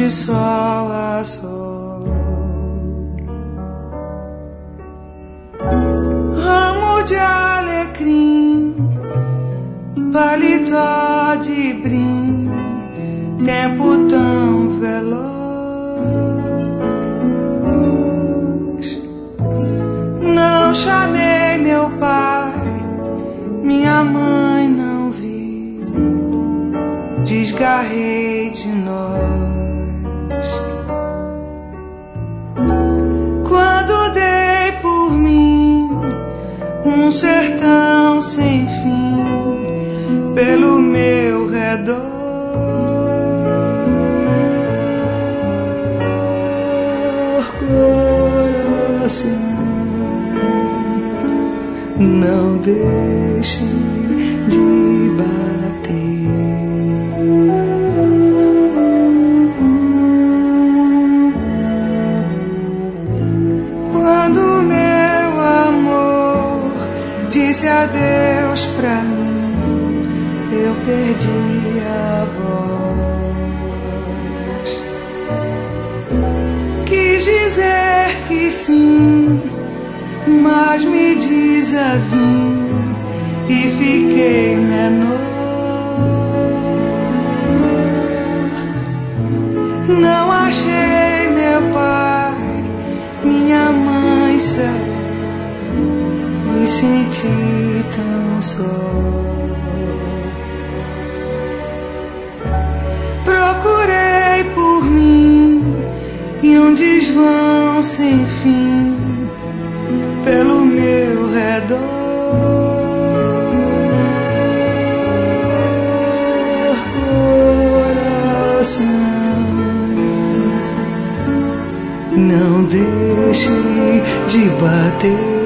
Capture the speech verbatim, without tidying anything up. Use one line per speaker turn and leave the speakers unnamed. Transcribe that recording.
de sol a sol. Ramo de alecrim, paletó de brim, tempo tão veloz. Não chamei meu pai, minha mãe não viu, desgarrei de nós. Quando dei por mim um sertão sem fim pelo meu redor, coração, não deixe de bater. Quando meu amor disse adeus pra mim, eu perdi a voz. Quis dizer que sim, mas me desavim e fiquei menor. Não achei meu pai, minha mãe saiu, me senti tão só. Procurei por mim e um desvão sem fim pelo meu redor, coração, não deixe de bater.